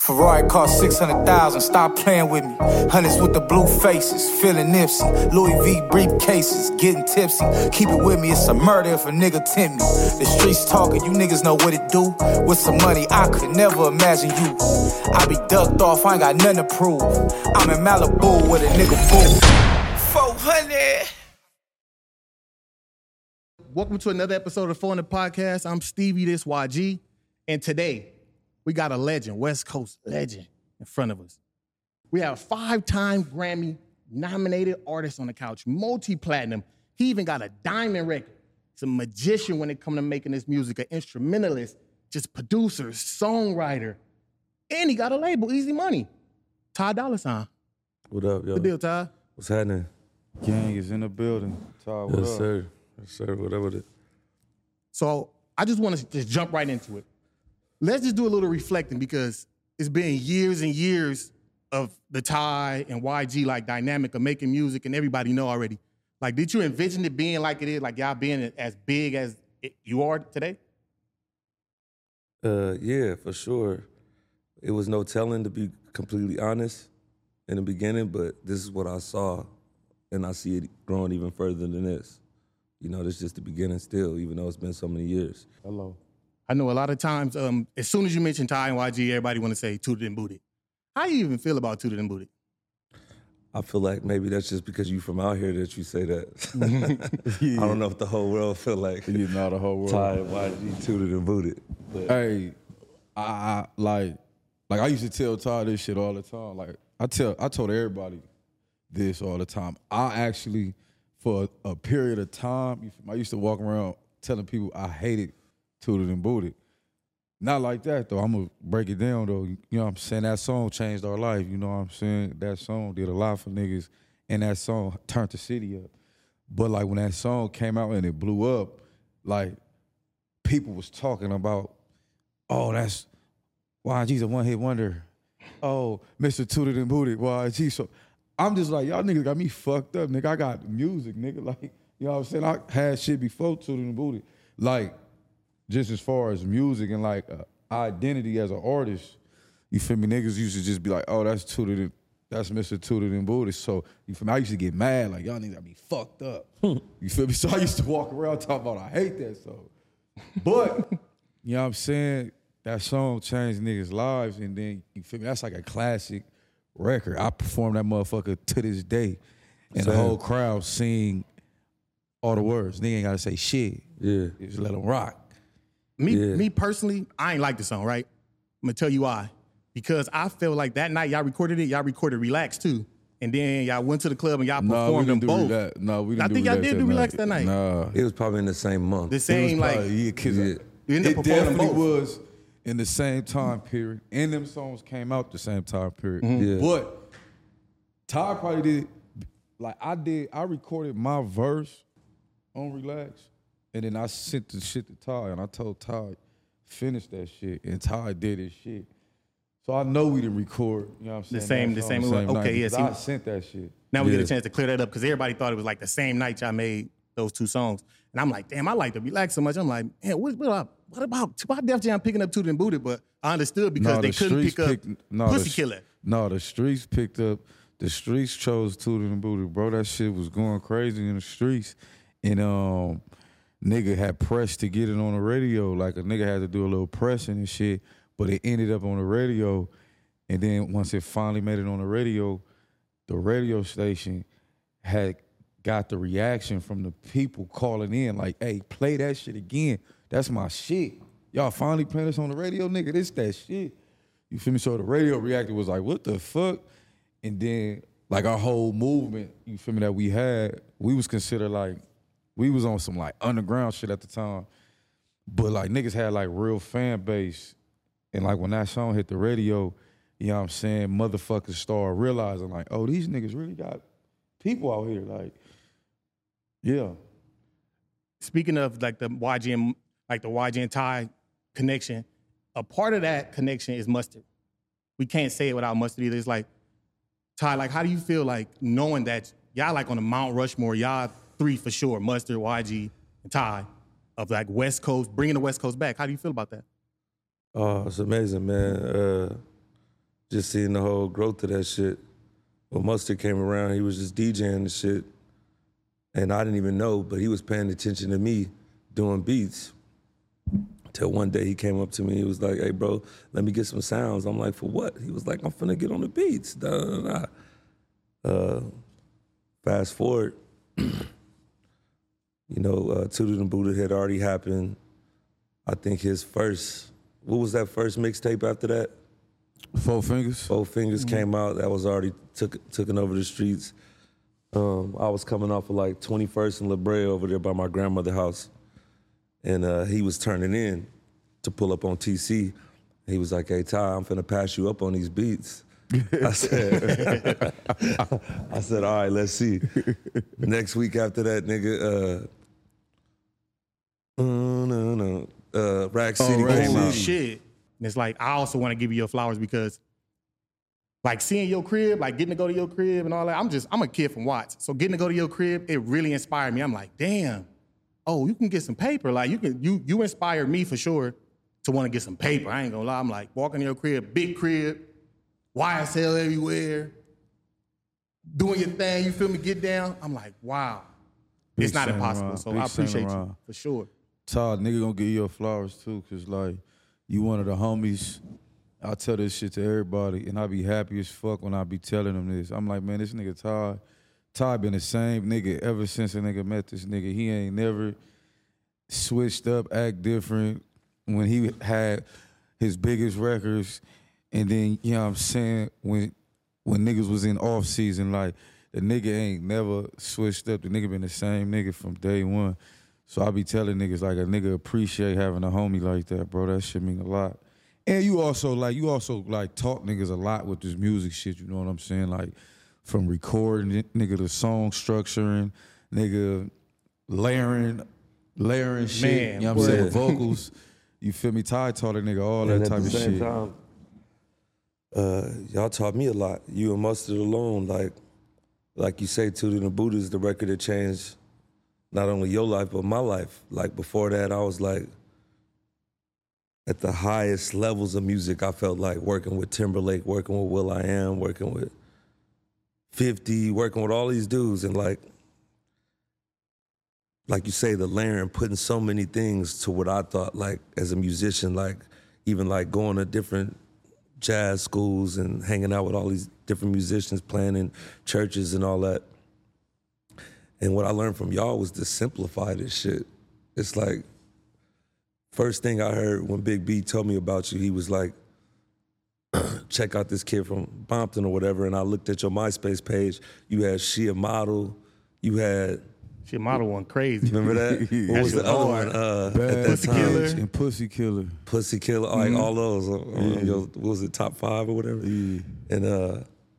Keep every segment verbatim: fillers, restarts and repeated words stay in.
Ferrari cost six hundred thousand, stop playing with me. Hundreds with the blue faces, feeling Nipsey. Louis V briefcases, getting tipsy. Keep it with me, it's a murder if a nigga tempt me. The streets talking, you niggas know what it do. With some money, I could never imagine you. I be ducked off, I ain't got nothing to prove. I'm in Malibu with a nigga boo. four hundred. Welcome to another episode of four hundred Podcast. I'm Stevie, this Y G. And today, we got a legend, West Coast legend, in front of us. We have a five-time Grammy-nominated artist on the couch, multi-platinum. He even got a diamond record. He's a magician when it comes to making this music, an instrumentalist, just producer, songwriter. And he got a label, Easy Money. Ty Dolla Sign. What up, yo? Good deal, Ty. What's happening? Gang is in the building. Ty, what yes, up? sir. Yes, sir. Whatever it is. So I just want to just jump right into it. Let's just do a little reflecting because it's been years and years of the Ty and Y G like dynamic of making music, and everybody know already. Like, did you envision it being like it is, like y'all being as big as it, you are today? Uh, yeah, for sure. It was no telling, to be completely honest, in the beginning, but this is what I saw, and I see it growing even further than this. You know, this is just the beginning still, even though it's been so many years. Hello. I know a lot of times, um, as soon as you mention Ty and Y G, everybody want to say Tooted and Booted. How do you even feel about Tooted and Booted? I feel like maybe that's just because you from out here that you say that. yeah. I don't know if the whole world feel like you know the whole world. Ty and Y G tooted and booted. But. Hey, I, I like, like I used to tell Ty this shit all the time. Like I tell, I told everybody this all the time. I actually, for a, a period of time, I used to walk around telling people I hated Tooted and Booted. Not like that, though. I'm going to break it down, though. You know what I'm saying? That song changed our life. You know what I'm saying? That song did a lot for niggas, and that song turned the city up. But, like, when that song came out and it blew up, like, people was talking about, oh, that's Y G's a one-hit wonder. Oh, Mister Tooted and Booted, Y G. So I'm just like, y'all niggas got me fucked up, nigga. I got music, nigga. Like, you know what I'm saying? I had shit before Tooted and Booted. Like, just as far as music and like uh, identity as an artist, you feel me? Niggas used to just be like, oh, that's Tooted and, that's Mister Tooted and Booted. So, you feel me? I used to get mad, like, y'all niggas got me fucked up. You feel me? So I used to walk around talking about, I hate that song. But, you know what I'm saying? That song changed niggas' lives, and then, you feel me? That's like a classic record. I perform that motherfucker to this day. And Same. The whole crowd sing all the words. Nigga ain't gotta say shit. Yeah. Just let them rock. Me, yeah. me personally, I ain't like the song, right? I'm gonna tell you why. Because I feel like that night y'all recorded it, y'all recorded Relax too. And then y'all went to the club and y'all nah, performed them both. Rela- no, we didn't I do think y'all did do Relax night. that night. Nah. It was probably in the same month. The same, like, probably, yeah, cause yeah. you ended it up performing definitely both. was in the same time period. And them songs came out the same time period. Mm-hmm. Yeah. But Ty probably did, like I did, I recorded my verse on Relax. And then I sent the shit to Ty, and I told Ty, finish that shit. And Ty did his shit. So I know we didn't record, you know what I'm saying? The same, the same, same okay, yes. I sent that shit. Now we Yeah. get a chance to clear that up because everybody thought it was like the same night y'all made those two songs. And I'm like, damn, I like to Relax so much. I'm like, man, what, what, about, what about, why Def Jam picking up Tooted and Booted? But I understood because No, they the couldn't streets pick up picked- no, Pussy the- Killer. No, the streets picked up, the streets chose Tooted and Booted, bro. That shit was going crazy in the streets. And um, nigga had pressed to get it on the radio. Like a nigga had to do a little pressing and shit, but it ended up on the radio. And then once it finally made it on the radio, the radio station had got the reaction from the people calling in like, hey, play that shit again. That's my shit. Y'all finally playing this on the radio, nigga? This that shit. You feel me? So the radio reactor was like, what the fuck? And then like our whole movement, you feel me, that we had, we was considered like, we was on some like underground shit at the time. But like niggas had like real fan base. And like when that song hit the radio, you know what I'm saying, motherfuckers started realizing like, oh, these niggas really got people out here. Like, yeah. Speaking of like the Y G and like the Y G and Ty connection, a part of that connection is Mustard. We can't say it without Mustard either. It's like, Ty, like how do you feel like knowing that y'all like on the Mount Rushmore, y'all three for sure, Mustard, Y G, and Ty, of like West Coast, bringing the West Coast back. How do you feel about that? Oh, it's amazing, man. Uh, just seeing the whole growth of that shit. When Mustard came around, he was just DJing the shit. And I didn't even know, but he was paying attention to me doing beats. Till one day he came up to me, he was like, hey bro, let me get some sounds. I'm like, for what? He was like, I'm finna get on the beats. Da, da, da. Uh, fast forward, you know, uh, Tooted and Booted had already happened. I think his first, what was that first mixtape after that? Four Fingers. Four Fingers mm-hmm. came out. That was already took taking over the streets. Um, I was coming off of like twenty-first and La Brea over there by my grandmother's house. And uh, he was turning in to pull up on T C. He was like, hey, Ty, I'm finna pass you up on these beats. I said, I said, all right, let's see. Next week after that, nigga, uh, uh, no, no, uh, Rack City oh, came out. Shit. And it's like, I also want to give you your flowers because like seeing your crib, like getting to go to your crib and all that, I'm just, I'm a kid from Watts. So getting to go to your crib, it really inspired me. I'm like, damn, oh, you can get some paper. Like you can, you you inspired me for sure to want to get some paper. I ain't gonna lie. I'm like, walking to your crib, big crib, Y S L everywhere, doing your thing, you feel me, get down. I'm like, wow. Big it's not impossible, around. So big I appreciate you, for sure. Todd, nigga gonna give you your flowers too, cause like, you one of the homies. I tell this shit to everybody, and I be happy as fuck when I be telling them this. I'm like, man, this nigga Todd, Todd been the same nigga ever since a nigga met this nigga. He ain't never switched up, act different. When he had his biggest records, and then, you know what I'm saying, when when niggas was in off season, like, the nigga ain't never switched up. The nigga been the same nigga from day one. So I be telling niggas, like, a nigga appreciate having a homie like that, bro. That shit mean a lot. And you also, like, you also, like, taught niggas a lot with this music shit, you know what I'm saying? Like, from recording it, nigga, the song structuring, nigga, layering, layering shit, Man, you know what I'm saying, vocals. You feel me? Ty taught a nigga all and that type of shit. Time, uh, y'all taught me a lot. You and Mustard alone, like, like you say, Tooted and Booted is the record that changed not only your life, but my life. Like, before that, I was like, at the highest levels of music, I felt like working with Timberlake, working with will.i.am, working with fifty, working with all these dudes, and like, like you say, the layering, putting so many things to what I thought, like, as a musician, like, even like going to different jazz schools and hanging out with all these different musicians, playing in churches and all that. And what I learned from y'all was to simplify this shit. It's like, first thing I heard when Big B told me about you, he was like, check out this kid from Bompton or whatever, and I looked at your MySpace page. You had She a Model, you had... She a Model one crazy. Remember that? What was the other one uh, at that Pussy time? Killer and Pussy Killer. Pussy Killer, like mm-hmm. all those. Uh, yeah. your, what was it, top five or whatever? Yeah. And uh,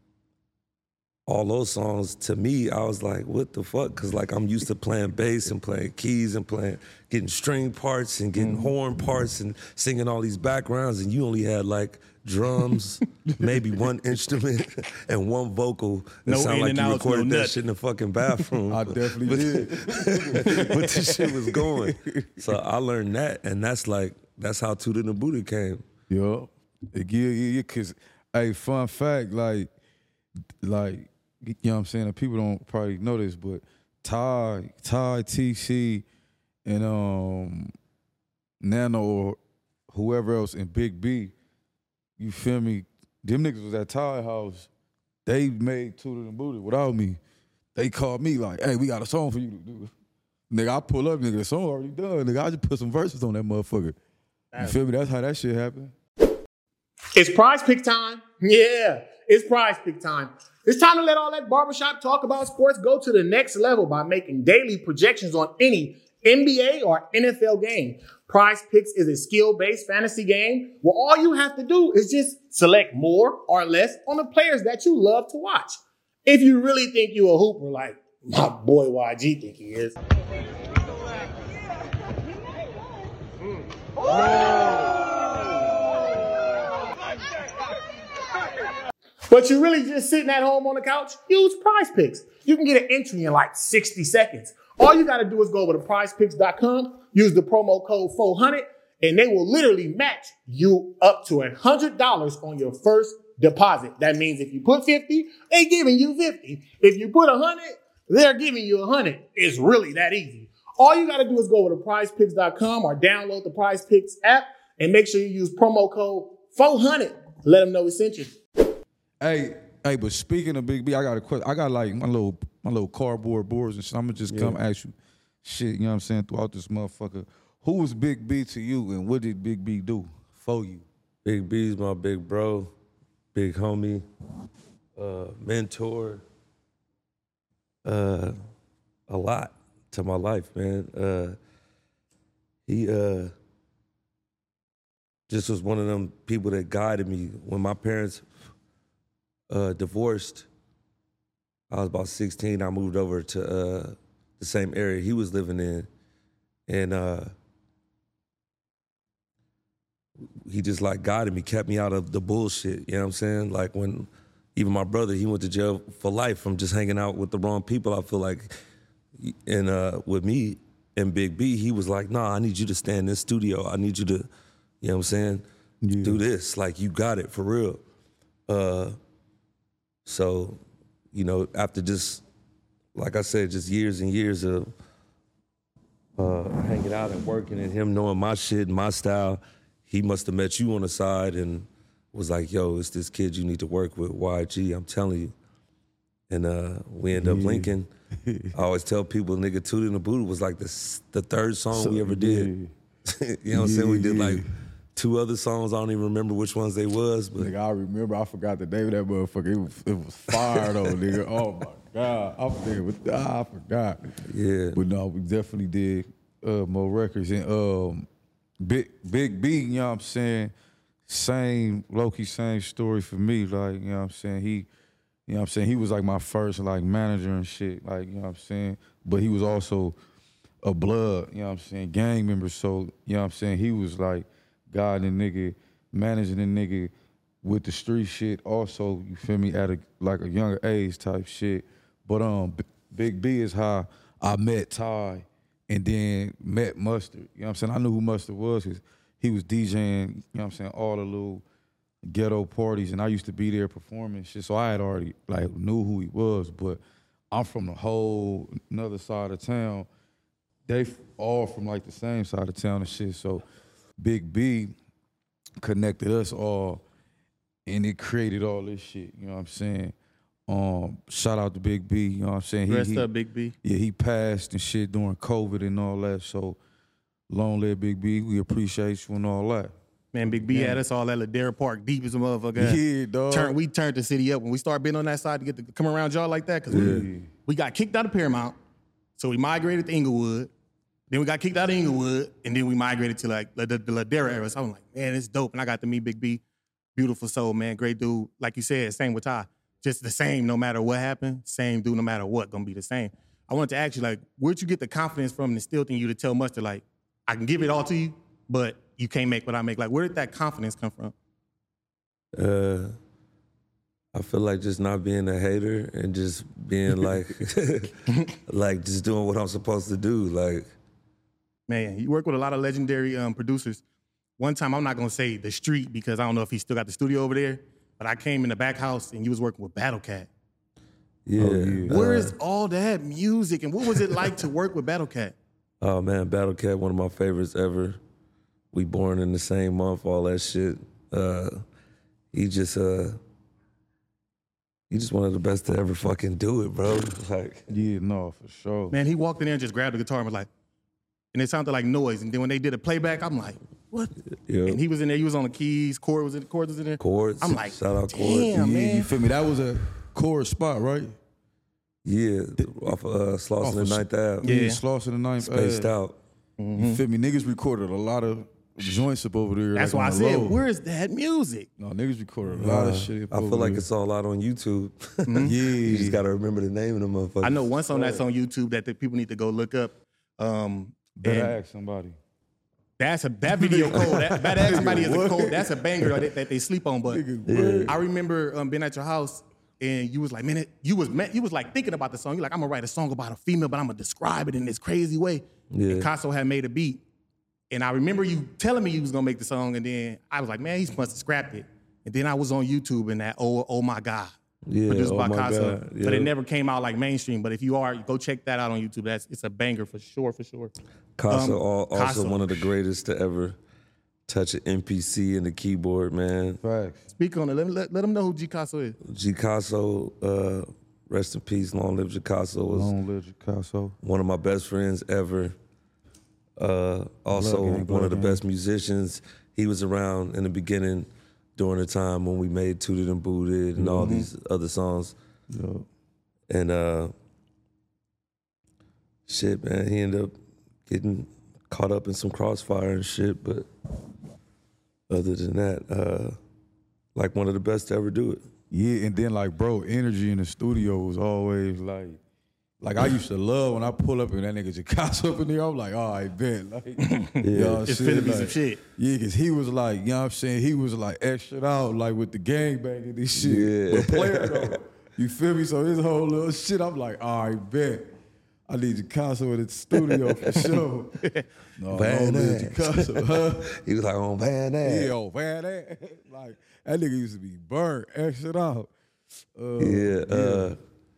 all those songs, to me, I was like, what the fuck? Because like I'm used to playing bass and playing keys and playing, getting string parts and getting mm-hmm. horn parts and singing all these backgrounds, and you only had like drums, maybe one instrument, and one vocal. It no sounded like you outs, recorded no that nut. shit in the fucking bathroom. I definitely but, did. but the shit was going. So I learned that, and that's like, that's how Tooted and Booted came. Yo, yeah, yeah, yeah, cause, hey, fun fact, like, like, you know what I'm saying, and people don't probably know this, but Ty, Ty, T C, and um, Nano, or whoever else, and Big B, you feel me? Them niggas was at Ty house. They made Tooted and Booted without me. They called me like, hey, we got a song for you to do. Nigga, I pull up, nigga, the song already done. Nigga, I just put some verses on that motherfucker. You feel me? That's how that shit happened. It's Prize Pick time. Yeah, it's Prize Pick time. It's time to let all that barbershop talk about sports go to the next level by making daily projections on any N B A or N F L game. Prize Picks is a skill-based fantasy game where all you have to do is just select more or less on the players that you love to watch. If you really think you a hooper like my boy Y G think he is. But you're really just sitting at home on the couch, use Prize Picks. You can get an entry in like sixty seconds. All you got to do is go over to prize picks dot com, use the promo code four hundred, and they will literally match you up to one hundred dollars on your first deposit. That means if you put fifty, they giving you fifty. If you put one hundred, they're giving you one hundred. It's really that easy. All you got to do is go over to prize picks dot com or download the PrizePicks app and make sure you use promo code four hundred. Let them know we sent you. Hey, hey, but speaking of Big B, I got a question. I got like my little my little cardboard boards and shit. I'm gonna just come Yeah. ask you shit, you know what I'm saying, throughout this motherfucker. Who was Big B to you and what did Big B do for you? Big B's my big bro, big homie, uh, mentor, uh, a lot to my life, man. Uh, he uh, just was one of them people that guided me. When my parents uh, divorced, I was about sixteen. I moved over to uh, the same area he was living in, and uh, he just like guided me, kept me out of the bullshit. You know what I'm saying? Like when even my brother, he went to jail for life from just hanging out with the wrong people. I feel like, and uh, with me and Big B, he was like, "Nah, I need you to stay in this studio. I need you to, you know what I'm saying, Yeah. do this. Like you got it for real." Uh, so, you know, after just, like I said, just years and years of uh, hanging out and working and him knowing my shit and my style, he must have met you on the side and was like, "Yo, it's this kid you need to work with, Y G, I'm telling you." And uh, we end up Yeah. linking. I always tell people, nigga, Tootie and the Booty was like the, s- the third song we ever did. You know what I'm saying? We did Yeah, like yeah. two other songs. I don't even remember which ones they was, but Nigga, I remember, I forgot the name of that motherfucker. It was, it was fire though, nigga. Oh my God. I forgot, ah, I forgot. yeah. But no, we definitely did uh, more records. And um, Big Big B, you know what I'm saying? Same, low-key, same story for me. Like, you know what I'm saying? He, you know what I'm saying? He was like my first like manager and shit. Like, you know what I'm saying? But he was also a blood, you know what I'm saying, gang member. So, you know what I'm saying? He was like guiding the nigga, managing the nigga with the street shit also, you feel me, at a like a younger age type shit. But um, B- Big B is how I met Ty and then met Mustard. You know what I'm saying? I knew who Mustard was because he was DJing, you know what I'm saying, all the little ghetto parties, and I used to be there performing shit. So I had already like knew who he was, but I'm from the whole another side of town. They f- all from like the same side of town and shit. So Big B connected us all, and it created all this shit. You know what I'm saying? Um, shout out to Big B. You know what I'm saying? He, Rest he- up, Big B. Yeah, he passed and shit during COVID and all that. So long live Big B. We appreciate you and all that. Man, Big B had us all at Ladera Park, deep as a motherfucker. Yeah, dog. Turn, we turned the city up when we started being on that side to get to come around y'all like that because we, we got kicked out of Paramount, so we migrated to Inglewood. Then we got kicked out of Inglewood, and then we migrated to like the, the, the Ladera area. So I'm like, man, it's dope. And I got to meet Big B, beautiful soul, man, great dude. Like you said, same with Ty, just the same no matter what happened. Same dude no matter what, gonna be the same. I wanted to ask you, like, where'd you get the confidence from and instilled in you to tell Mustard, like, I can give it all to you, but you can't make what I make? Like, where did that confidence come from? Uh, I feel like just not being a hater and just being like, like just doing what I'm supposed to do. Like, Man, you work with a lot of legendary um, producers. One time, I'm not gonna say the street because I don't know if he still got the studio over there, but I came in the back house and you was working with Battle Cat. yeah. yeah. Where uh, is all that music and what was it like to work with Battle Cat? Oh man, Battle Cat, one of my favorites ever. We born in the same month, all that shit. Uh, he just, uh, he just one of the best to ever fucking do it, bro. Like, Yeah, no, for sure. Man, he walked in there and just grabbed the guitar and was like, and it sounded like noise. And then when they did a playback, I'm like, what? yeah, And he was in there, he was on the keys, chord was in, chord was in there. chords. I'm like, shout out chords. damn, yeah, man. you feel me? That was a chorus spot, right? Yeah, off of uh, Slauson Off and of- Ninth Ave. Yeah. Yeah, Slauson the ninth. Spaced uh, out. You feel me? Niggas recorded a lot of joints up over there. That's like why I on the said, low. where is that music? No, niggas recorded a lot Uh, of shit. up I feel over like there. it's all out on YouTube. Yeah. You just gotta remember the name of the motherfucker. I know one song that's on YouTube that the people need to go look up. Um, Better and ask somebody. That's a that video cold. That, that ask somebody is a cold. That's a banger that, that they sleep on. But I remember um, being at your house and you was like, man, it, you was you was like thinking about the song. You're like, I'm gonna write a song about a female, but I'm gonna describe it in this crazy way. Yeah. And Casso had made a beat, and I remember you telling me you was gonna make the song, and then I was like, man, he must have scrapped it. And then I was on YouTube in that Oh Oh My God, Yeah, produced Oh by My Casa. God, But yeah. it never came out like mainstream. But if you are, go check that out on YouTube. That's it's a banger for sure, for sure. Casa, Um, al- also Casa. one of the greatest to ever touch an M P C and the keyboard, man. Facts. Speak on it. Let, let, let them know who G Casso is. G Casso, uh, rest in peace, long live G Casso, was Long live Picasso. one of my best friends ever. Uh, also, Blood gang, one blood of the gang. best musicians. He was around in the beginning during the time when we made Tooted and Booted and all these other songs. Yeah. And uh, shit, man, he ended up getting caught up in some crossfire and shit. But other than that, uh, like one of the best to ever do it. Yeah, and then like, bro, energy in the studio was always like, like I used to love when I pull up and that nigga Jacasso up in there. I'm like, oh, I bet, like, you know what I'm It's saying? finna be Like, some shit. Yeah, cause he was like, you know what I'm saying? He was like extra out, like with the gangbang and this shit. Yeah. But player though, you feel me? So his whole little shit, I'm like, all right, bet. I need Jacasso in the studio for sure. No, Van no, need Ass. Jacasso, huh? He was like on Van Ass. Yeah, oh, man, that, like that nigga used to be burnt, extra out. Uh, Yeah, uh,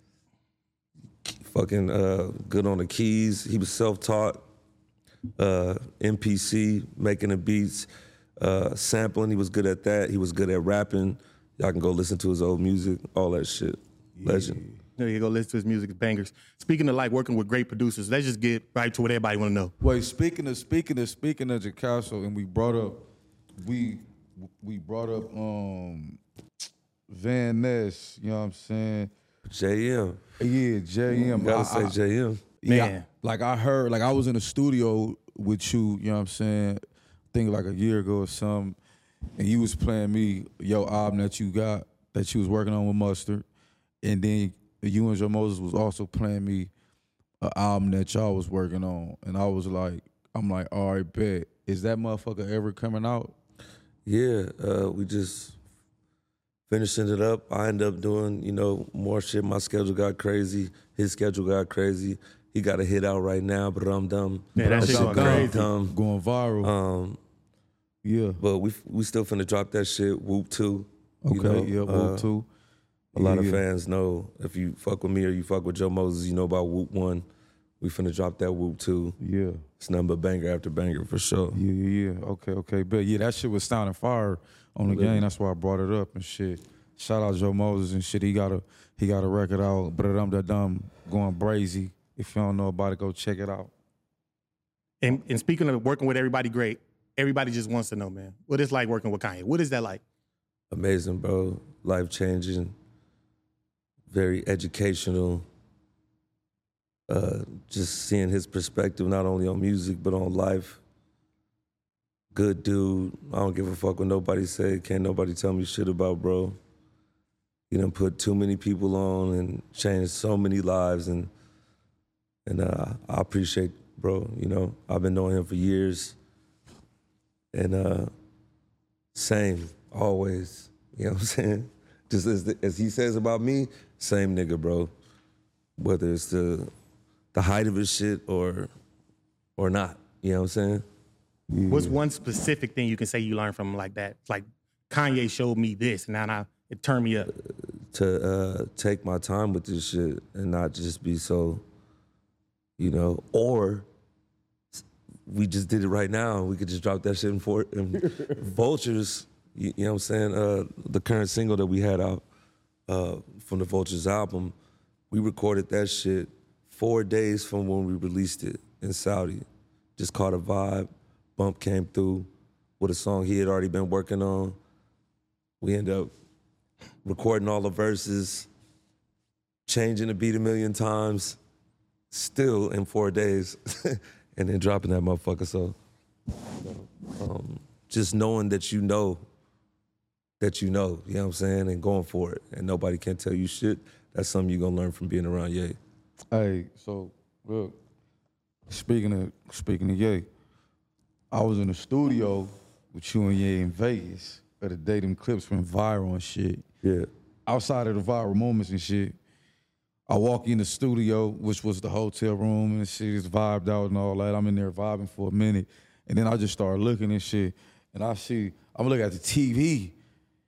fucking uh, good on the keys. He was self-taught, uh, M P C, making the beats, uh, sampling. He was good at that. He was good at rapping. Y'all can go listen to his old music, all that shit. Legend. There you go. Listen to his music, it's bangers. Speaking of like working with great producers, let's just get right to what everybody want to know. Wait, speaking of speaking of speaking of Jacasso, and we brought up we we brought up um Van Ness, you know what I'm saying? J M. Yeah, J M. You gotta I- say I- J M. Yeah, Man. like I heard, like I was in the studio with you, you know what I'm saying? I think like a year ago or something, and you was playing me your album that you got, that you was working on with Mustard, and then you and Joe Moses was also playing me an album that y'all was working on, and I was like, I'm like, all right, bet. Is that motherfucker ever coming out? Yeah, uh, we just finishing it up. I ended up doing, you know, more shit. My schedule got crazy. His schedule got crazy. He got a hit out right now, but I'm dumb. Yeah, that shit going crazy. Dumb. Going viral. Um, yeah. but we we still finna drop that shit. Whoop two. Okay, You know, yeah, uh, Whoop too. A lot of Yeah. fans know if you fuck with me or you fuck with Joe Moses, you know about Whoop one. We finna drop that Whoop two. Yeah. It's nothing but banger after banger for sure. Yeah, yeah, yeah. Okay, okay. But yeah, that shit was sounding fire on the game. That's why I brought it up and shit. Shout out Joe Moses and shit. He got a he got a record out, but um da dum going brazy. If you don't know about it, go check it out. And, and speaking of working with everybody great, everybody just wants to know, man, what it's like working with Kanye. What is that like? Amazing, bro. Life changing. Very educational. Uh, just seeing his perspective not only on music but on life. Good dude. I don't give a fuck what nobody say. Can't nobody tell me shit about, bro. He done put too many people on and changed so many lives, and and uh, I appreciate, bro. You know, I've been knowing him for years, and uh, same always. You know what I'm saying? Just as the, as he says about me, same nigga, bro. Whether it's the the height of his shit or or not. You know what I'm saying? What's one specific thing you can say you learned from him like that? It's like Kanye showed me this, and now I, it turned me up. To uh, take my time with this shit and not just be so, you know, or we just did it right now and we could just drop that shit in, for, in Vultures, you, you know what I'm saying? Uh, the current single that we had out uh, from the Vultures album, we recorded that shit four days from when we released it in Saudi. Just caught a vibe, Bump came through with a song he had already been working on. We ended up recording all the verses, changing the beat a million times, still in four days, and then dropping that motherfucker. So, you know, um, just knowing that you know that you know, you know what I'm saying, and going for it, and nobody can tell you shit, that's something you're gonna learn from being around Ye. Hey, so look, speaking of speaking of Ye, I was in the studio with you and Ye in Vegas at the day them clips went viral and shit. Yeah. Outside of the viral moments and shit, I walk in the studio, which was the hotel room, and shit is vibed out and all that. I'm in there vibing for a minute, and then I just start looking and shit, and I see, I'm looking at the T V,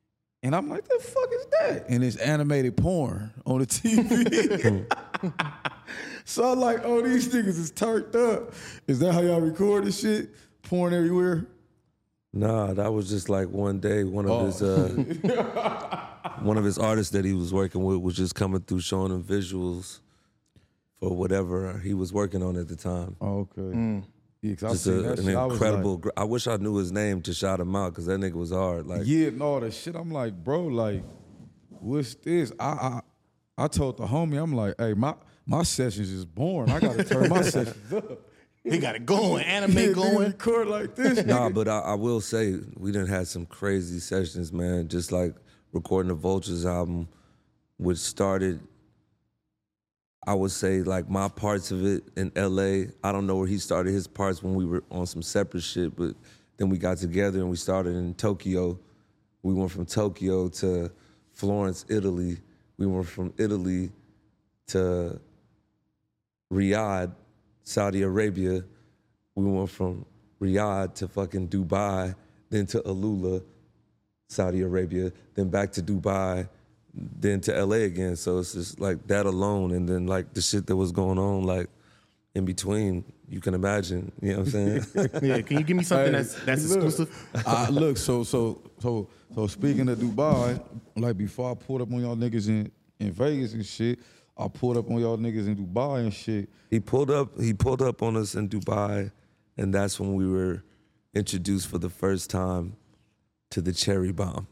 And I'm like, the fuck is that? And it's animated porn on the T V. So I'm like, oh, these niggas is turned up. Is that how y'all record this shit? Porn everywhere? Nah, that was just like one day, one of Oh. his uh, one of his artists that he was working with was just coming through showing him visuals for whatever he was working on at the time. Oh, okay. Yeah, 'cause I Just seen a, that an shit. I was incredible. like, gr- I wish I knew his name to shout him out because that nigga was hard. Like, yeah, and all that shit. I'm like, bro, like, what's this? I I, I told the homie, I'm like, hey, my my sessions is boring. I gotta turn my sessions up. He got it going, anime Yeah, nigga going. record like this. nah, nigga. but I, I will say we done had some crazy sessions, man. Just like recording the Vultures album, which started. I would say like my parts of it in L A. I don't know where he started his parts when we were on some separate shit, but then we got together and we started in Tokyo. We went from Tokyo to Florence, Italy. We went from Italy to Riyadh, Saudi Arabia. We went from Riyadh to fucking Dubai, then to Alula, Saudi Arabia, then back to Dubai, then to L A again. So it's just like that alone, and then like the shit that was going on like in between. You can imagine, you know what I'm saying? Yeah, can you give me something Hey, that's that's look, exclusive? I, look, so so so so speaking of Dubai, like before I pulled up on y'all niggas in, in Vegas and shit, I pulled up on y'all niggas in Dubai and shit. He pulled up. He pulled up on us in Dubai, and that's when we were introduced for the first time to the cherry bomb.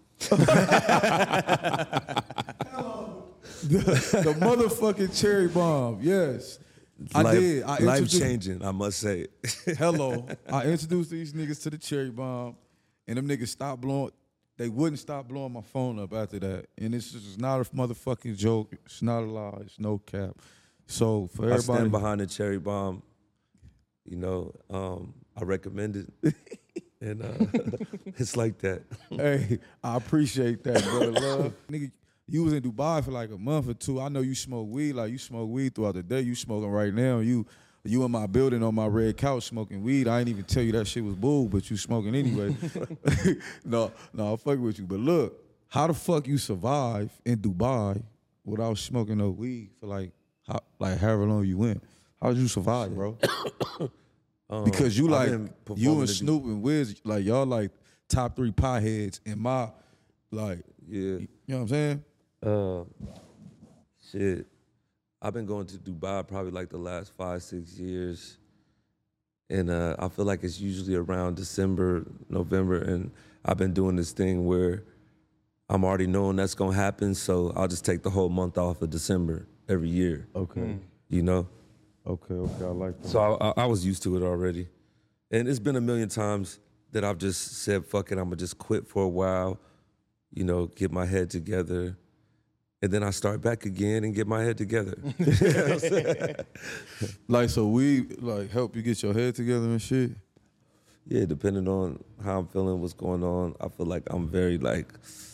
The, the motherfucking cherry bomb, yes. I life, did. I life introduced- changing, I must say. Hello. I introduced these niggas to the cherry bomb, and them niggas stopped blowing. They wouldn't stop blowing my phone up after that. And it's just not a motherfucking joke. It's not a lie. It's no cap. So for I everybody, stand behind the cherry bomb. You know, um, I recommend it, and uh, it's like that. hey, I appreciate that, brother. Love. Nigga, you was in Dubai for like a month or two. I know you smoke weed. Like you smoke weed throughout the day. You smoking right now. You you in my building on my red couch smoking weed. I ain't even tell you that shit was bull, but you smoking anyway. no, no, I'll fuck with you. But look, how the fuck you survive in Dubai without smoking no weed for like how, like however long you went? How did you survive, bro? Um, Because you I've like been you performing and to Snoop and Wiz, like y'all like top three potheads in my like. Yeah. You know what I'm saying? Uh, shit. I've been going to Dubai probably like the last five, six years. And uh, I feel like it's usually around December, November. And I've been doing this thing where I'm already knowing that's going to happen. So I'll just take the whole month off of December every year. Okay. You know? Okay, okay, I like that. So I, I, I was used to it already. And it's been a million times that I've just said, fuck it, I'm going to just quit for a while, you know, get my head together. And then I start back again and get my head together. You know what I'm saying? Like, so we like help you get your head together and shit. Yeah, depending on how I'm feeling, what's going on, I feel like I'm very like,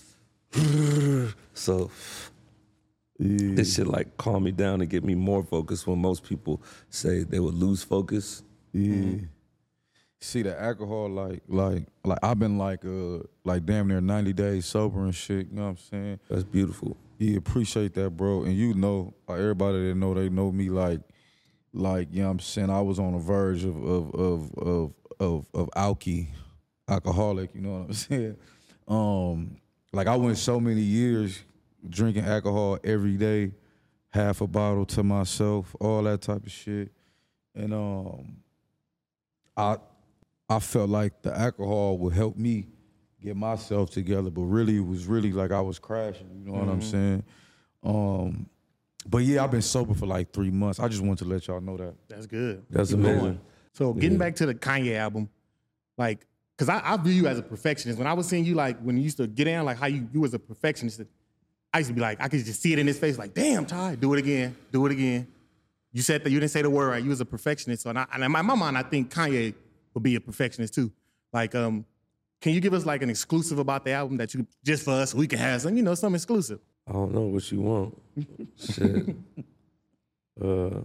so Yeah. this shit like calm me down and get me more focused when most people say they would lose focus. Yeah. See the alcohol, like, like, like I've been like, uh, like damn near ninety days sober and shit. You know what I'm saying? That's beautiful. Yeah, appreciate that, bro. And you know, like everybody that know, they know me like, like, you know what I'm saying? I was on the verge of of of of of, of alky, alcoholic, you know what I'm saying? Um, like I went so many years drinking alcohol every day, half a bottle to myself, all that type of shit. And um I I felt like the alcohol would help me get myself together, but really it was really like I was crashing, you know what I'm saying? Um, but yeah, I've been sober for like three months. I just wanted to let y'all know that. That's good. That's Keep amazing. going. So getting back to the Kanye album, like, cause I, I view you as a perfectionist. When I was seeing you, like, when you used to get in, like how you you was a perfectionist, I used to be like, I could just see it in his face, like, damn, Ty, do it again, do it again. You said that you didn't say the word right. You was a perfectionist. So, and, I, and in my, my mind, I think Kanye would be a perfectionist too. Like, um, can you give us like an exclusive about the album that you just for us we can have some, you know, some exclusive? I don't know what you want. Shit. Uh,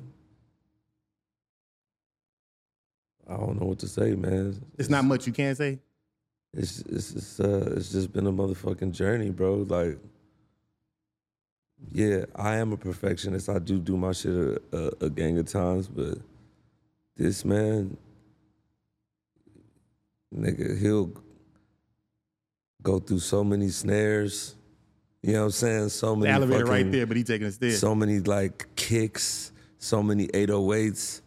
I don't know what to say, man. It's not much you can say. it's it's it's, uh, it's just been a motherfucking journey, bro. Like, yeah, I am a perfectionist. I do do my shit a, a, a gang of times, but this man, nigga, he'll go through so many snares. You know what I'm saying? So many The elevator fucking, right there, but he taking a stairs. so many like kicks, so many eight oh eights,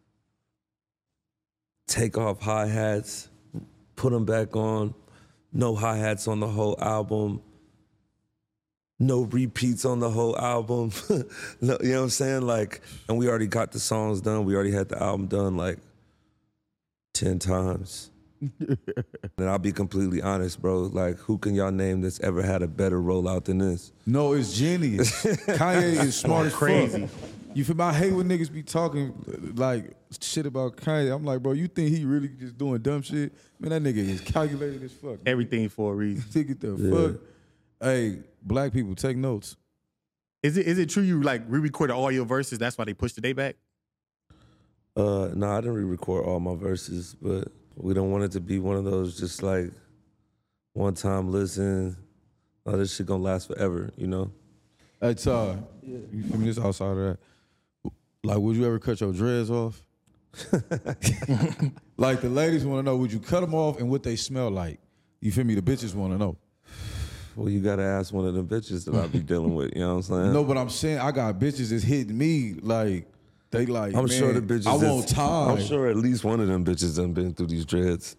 take off hi-hats, put them back on, no hi-hats on the whole album, no repeats on the whole album. No, you know what I'm saying? Like, and we already got the songs done. We already had the album done like ten times. And I'll be completely honest, bro. Like, who can y'all name that's ever had a better rollout than this? No, it's genius. Kanye is smart as Crazy. fuck. You feel me? I hate when niggas be talking like shit about Kanye. I'm like, bro, you think he really just doing dumb shit? Man, that nigga is calculated as fuck. Everything for a reason. Take it the Yeah. fuck. Hey, black people, take notes. Is it is it true you like re-recorded all your verses? That's why they pushed the day back? Uh, no, I didn't re-record all my verses, but we don't want it to be one of those just like one time listen. Oh, this shit gonna last forever, you know? Hey, Ty, you feel me? This outside of that. Like, would you ever cut your dreads off? Like, the ladies want to know, would you cut them off and what they smell like? You feel me? The bitches want to know. Well, you gotta ask one of them bitches that I be dealing with, you know what I'm saying? No, but I'm saying I got bitches that's hitting me like, they like, I'm man, sure the bitches. I that's- want time. I'm sure at least one of them bitches done been through these dreads.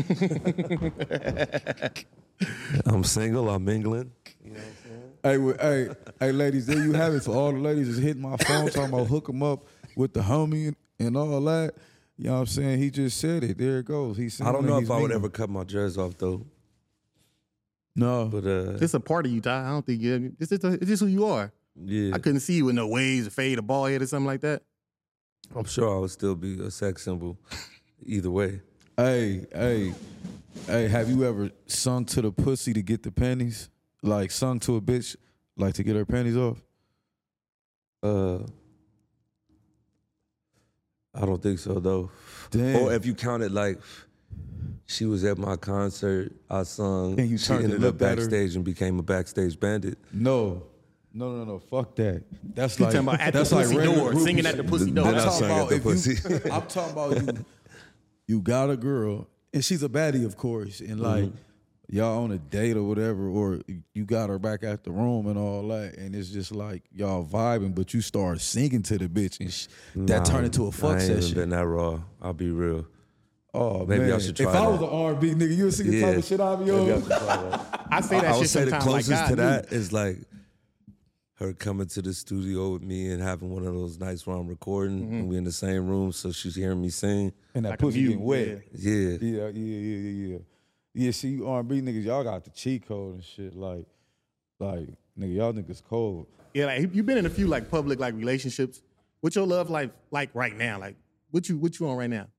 I'm single. I'm mingling. You know what I'm saying? Hey, well, hey, hey, ladies, there you have it. For all the ladies that's hitting my phone talking about hook them up with the homie and, and all that. You know what I'm saying? He just said it. There it goes. He's I don't know if I would mingling. ever cut my dreads off though. No. But uh, This a part of you, Ty. I don't think you. This is it's just who you are. yeah, I couldn't see you with no waves, a fade, a bald head, or something like that. I'm sure I would still be a sex symbol. Either way. Hey, hey, hey, have you ever sung to the pussy to get the panties? Like sung to a bitch, like to get her panties off? Uh, I don't think so though. Damn. Or if you counted like she was at my concert, I sung. And you she turned to ended look up at her? backstage and became a backstage bandit. No. No, no, no, fuck that. That's You like talking about at the that's like pussy regular door, groupies. singing at the pussy Then door. I I'm talking sung at about the if you, pussy. I'm talking about you. You got a girl, and she's a baddie, of course, and like Mm-hmm. y'all on a date or whatever, or you got her back at the room and all that, and it's just like y'all vibing, but you start singing to the bitch, and sh- that Nah, turned into a fuck I ain't even session. been that raw. I'll be real. Oh Maybe man, I should try if I that. was an R and B nigga, you would see the type Yeah. of shit I be Maybe I on. should try that. I say that I would shit say the sometimes. Like, closest God, to dude. that is like her coming to the studio with me and having one of those nights where I'm recording Mm-hmm. and we in the same room, so she's hearing me sing. And that Like a pussy mute, getting wet. Yeah, Yeah, yeah, yeah, yeah, yeah. Yeah, see, you R and B niggas, y'all got the cheat code and shit. Like, like, nigga, y'all niggas cold. Yeah, like you've been in a few like public like relationships. What's your love life like right now? Like, what you what you on right now?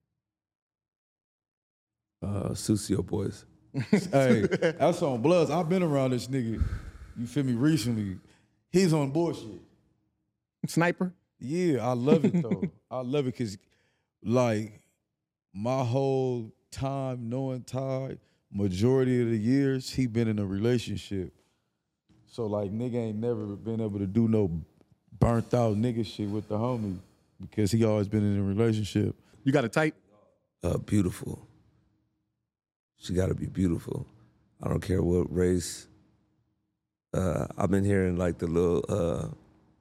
uh, Susio Boys. Hey, that's on Bloods. I've been around this nigga, you feel me, recently. He's on bullshit. Sniper. Yeah, I love it though. I love it because, like, my whole time knowing Ty, majority of the years, he been in a relationship. So, like, nigga ain't never been able to do no burnt out nigga shit with the homie because he always been in a relationship. You got a type? Uh, beautiful. She got to be beautiful. I don't care what race. Uh, I've been hearing like the little, uh,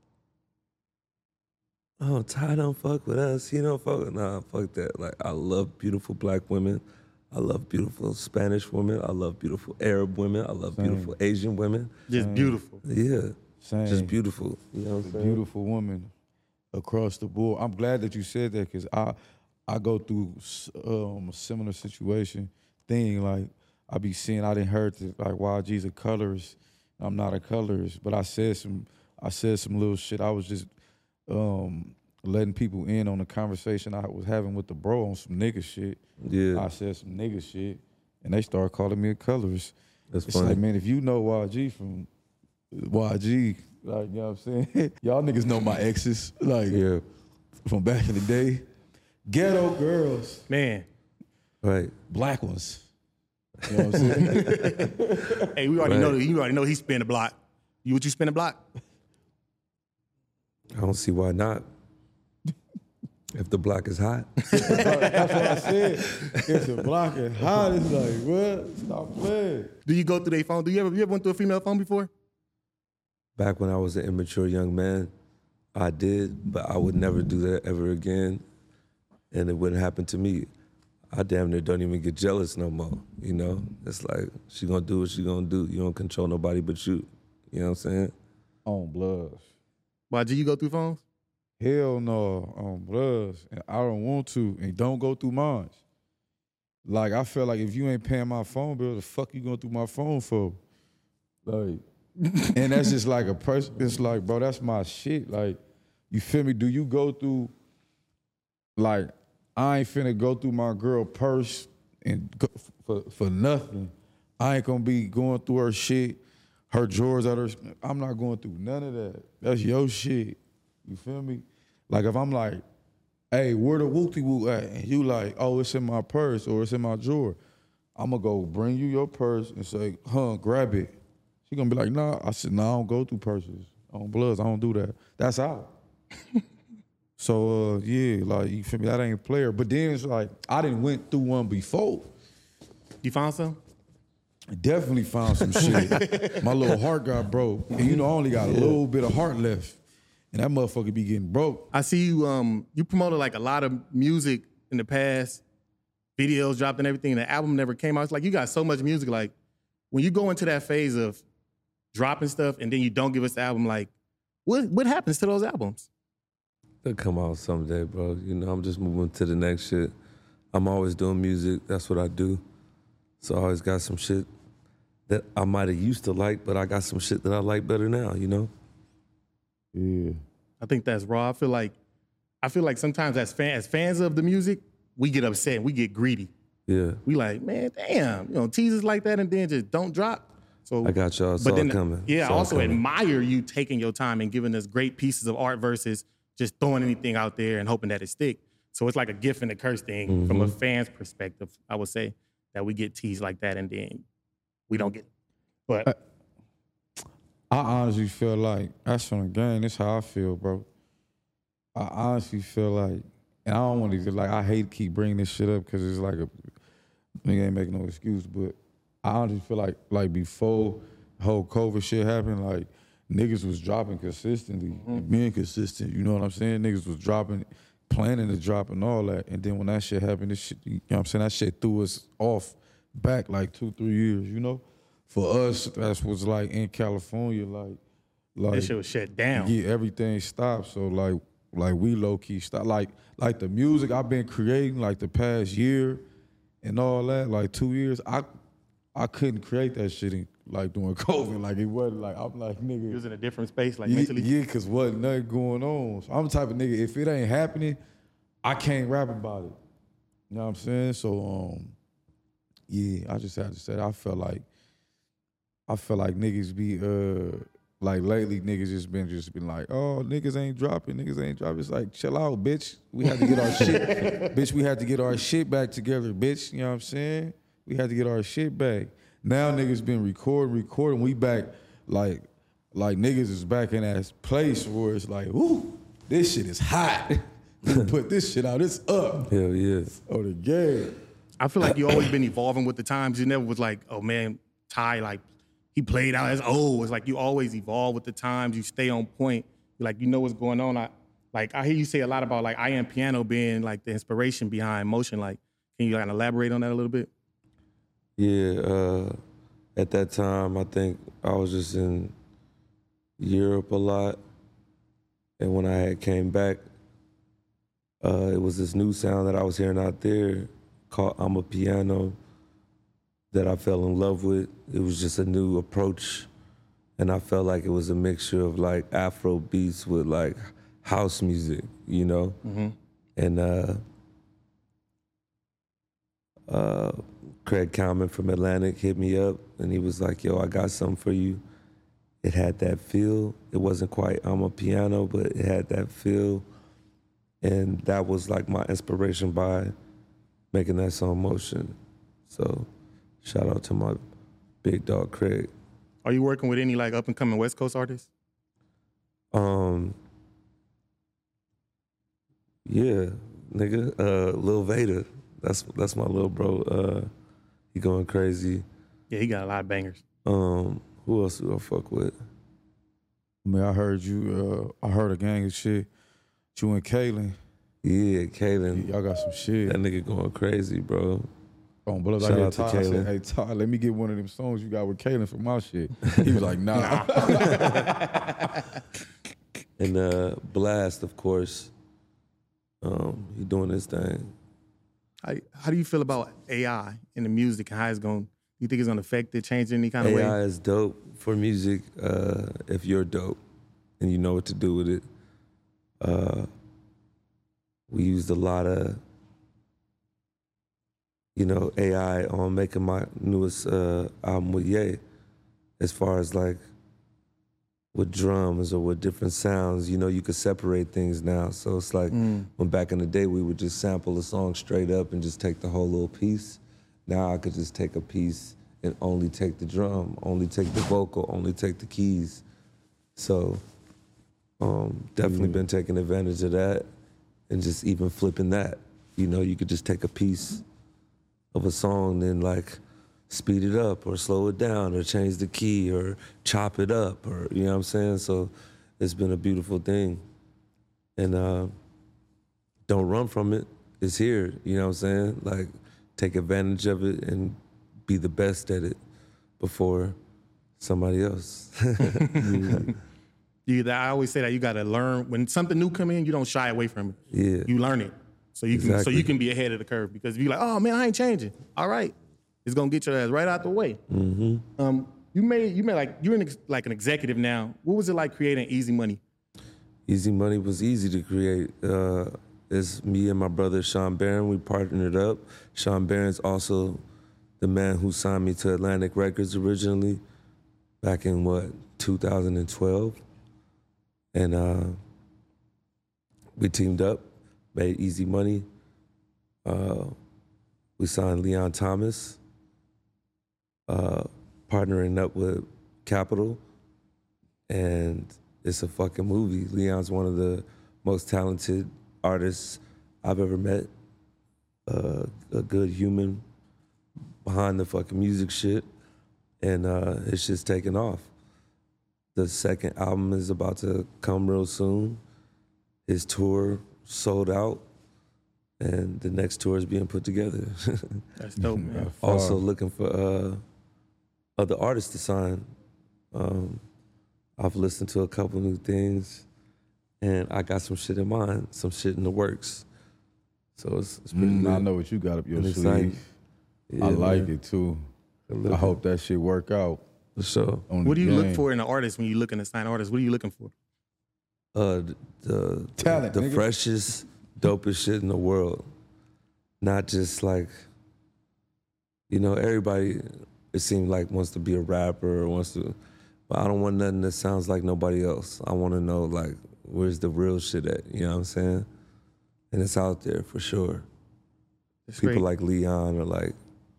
oh, Ty don't fuck with us. He don't fuck with, nah, fuck that. Like, I love beautiful black women. I love beautiful Spanish women. I love beautiful Arab women. I love Same. beautiful Asian women. Just beautiful. Yeah, Same. just beautiful. You know what I'm saying? Beautiful woman across the board. I'm glad that you said that because I I go through um, a similar situation thing. Like I be seeing, I didn't heard that like Y G's a colorist. I'm not a colorist, but I said some I said some little shit. I was just um, letting people in on the conversation I was having with the bro on some nigga shit. Yeah. I said some nigga shit, and they started calling me a colorist. That's It's funny. like, man, if you know Y G from Y G, like, you know what I'm saying? Y'all niggas know my exes, like, Yeah, from back in the day. Ghetto girls, Man, right. black ones. You know what I'm saying? Hey, we already Right. know you already know he spin the block. You what you spin the block? I don't see why not. If the block is hot. That's what I said. If the block is hot, it's like, what? Stop playing. Do you go through their phone? Do you ever you ever went through a female phone before? Back when I was an immature young man, I did, but I would never do that ever again. And it wouldn't happen to me. I damn near don't even get jealous no more, you know? It's like, she gonna do what she gonna do. You don't control nobody but you. You know what I'm saying? On bloods. Why do you go through phones? Hell no, on bloods. And I don't want to. And don't go through mine. Like, I feel like if you ain't paying my phone bill, the fuck you going through my phone for? Like, and that's just like a person. It's like, bro, that's my shit. Like, you feel me? Do you go through, like, I ain't finna go through my girl purse and go for, for nothing. I ain't gonna be going through her shit, her drawers out her. I'm not going through none of that. That's your shit. You feel me? Like if I'm like, hey, where the whoopty whoop at? And you like, oh, it's in my purse or it's in my drawer. I'm gonna go bring you your purse and say, huh, grab it. She gonna be like, nah. I said, nah, I don't go through purses. On bloods, I don't do that. That's out. So, uh, yeah, like, you feel me? That ain't player. But then it's like, I didn't went through one before. You found some? I definitely found some shit. My little heart got broke. And you know, I only got a little bit of heart left. And that motherfucker be getting broke. I see you um you promoted like a lot of music in the past, videos dropped and everything, and the album never came out. It's like you got so much music. Like when you go into that phase of dropping stuff and then you don't give us the album, like what what happens to those albums? They'll come out someday, bro. You know, I'm just moving to the next shit. I'm always doing music. That's what I do. So I always got some shit that I might have used to like, but I got some shit that I like better now, you know? Yeah. I think that's raw. I feel like I feel like sometimes as fans as fans of the music, we get upset and we get greedy. Yeah. We like, man, damn, you know, teasers like that and then just don't drop. So I got y'all. It's but all then, coming. Yeah, It's I all also coming. admire you taking your time and giving us great pieces of art versus just throwing anything out there and hoping that it stick. So it's like a gift and a curse thing Mm-hmm. from a fan's perspective, I would say, that we get teased like that and then we don't get it. But I honestly feel like, that's from the game, that's how I feel, bro. I honestly feel like, and I don't want to, like, I hate to keep bringing this shit up because it's like a, nigga ain't making no excuse, but I honestly feel like, like before the whole COVID shit happened, like, niggas was dropping consistently and being consistent, you know what I'm saying? Niggas was dropping, planning to drop and all that, and then when that shit happened, this shit, you know what I'm saying, that shit threw us off back like two, three years, you know? For us, that's what's like in California, like, like this shit was shut down. yeah, everything stopped. So like, like we low key stopped. Like, like the music I've been creating like the past year and all that, like two years. I, I couldn't create that shit in, like during COVID. Like it wasn't like I'm like nigga. You was in a different space, like yeah, mentally. yeah, cause wasn't nothing going on. So I'm the type of nigga. If it ain't happening, I can't rap about it. You know what I'm saying? So um, yeah, I just had to say I felt like. I feel like niggas be, uh, like lately niggas just been just been like, oh, niggas ain't dropping, niggas ain't dropping. It's like, chill out, bitch. We had to get our shit, bitch, we had to get our shit back together, bitch. You know what I'm saying? We had to get our shit back. Now niggas been recording, recording. We back, like, like niggas is back in that place where it's like, ooh, this shit is hot. We can put this shit out, it's up. Hell yeah. Oh, the game. I feel like you always been evolving with the times. You never was like, oh man, Ty, like, he played out as old. It's like you always evolve with the times. You stay on point. Like you know what's going on. I like I hear you say a lot about like I Am Piano being like the inspiration behind Motion. Like, can you like elaborate on that a little bit? Yeah, uh, at that time, I think I was just in Europe a lot. And when I had came back, uh, it was this new sound that I was hearing out there called I'm a Piano that I fell in love with. It was just a new approach. And I felt like it was a mixture of like Afro beats with like house music, you know? Mm-hmm. And uh, uh, Craig Kalman from Atlantic hit me up and he was like, yo, I got something for you. It had that feel. It wasn't quite I'm a Piano, but it had that feel. And that was like my inspiration by making that song Motion. So Shout out to my big dog Craig. Are you working with any like up and coming West Coast artists? Um, yeah, nigga, uh, Lil Vader. That's that's my little bro. Uh, he going crazy. Yeah, he got a lot of bangers. Um, who else do I fuck with? I mean, I heard you. Uh, I heard a gang of shit. You and Kalen. Yeah, Kalen. Y'all got some shit. That nigga going crazy, bro. Oh, but Shout I out to Todd, I Kalen. said, hey, Todd, let me get one of them songs you got with Kalen for my shit. He was like, nah. And uh, Blast, of course. Um, he doing his thing. How, how do you feel about A I in the music and how it's going? You think it's going to affect it, change it any kind of way? A I is dope for music uh, if you're dope and you know what to do with it. Uh, we used a lot of, you know, A I on making my newest uh, album with Ye, as far as like with drums or with different sounds, you know, you could separate things now. So it's like Mm. when back in the day we would just sample a song straight up and just take the whole little piece. Now I could just take a piece and only take the drum, only take the vocal, only take the keys. So um, definitely been taking advantage of that and just even flipping that. You know, you could just take a piece of a song and like speed it up or slow it down or change the key or chop it up or, you know what I'm saying? So it's been a beautiful thing. And uh, don't run from it. It's here, you know what I'm saying? Like, take advantage of it and be the best at it before somebody else. You, I always say that you got to learn. When something new come in, you don't shy away from it. Yeah. You learn it. So you can Exactly. so you can be ahead of the curve because if you're like, oh man, I ain't changing. All right, it's gonna get your ass right out the way. Mm-hmm. Um, you made you made like you're an ex, like an executive now. What was it like creating Easy Money? Easy Money was easy to create. Uh, it's me and my brother Sean Barron. We partnered up. Sean Barron's also the man who signed me to Atlantic Records originally, back in what two thousand twelve, and uh, we teamed up, made Easy Money. Uh, we signed Leon Thomas, uh, partnering up with Capitol, and it's a fucking movie. Leon's one of the most talented artists I've ever met. Uh, a good human behind the fucking music shit, and uh, it's just taken off. The second album is about to come real soon. His tour sold out, and the next tour is being put together. That's dope, man. Also looking for uh, other artists to sign. Um, I've listened to a couple new things, and I got some shit in mind, some shit in the works. So it's, it's pretty Mm, lit I know what you got up your and sleeve. exciting. Yeah, I like man. it too. A little I bit. hope that shit work out. For sure. On What the do you look game. for in an artist when you're looking to sign artists? What are you looking for? Uh, the the, Talent, the nigga. freshest, dopest shit in the world. Not just like, you know, everybody, it seems like wants to be a rapper or wants to, but I don't want nothing that sounds like nobody else. I want to know like, where's the real shit at? You know what I'm saying? And it's out there for sure. It's People great. like Leon or like,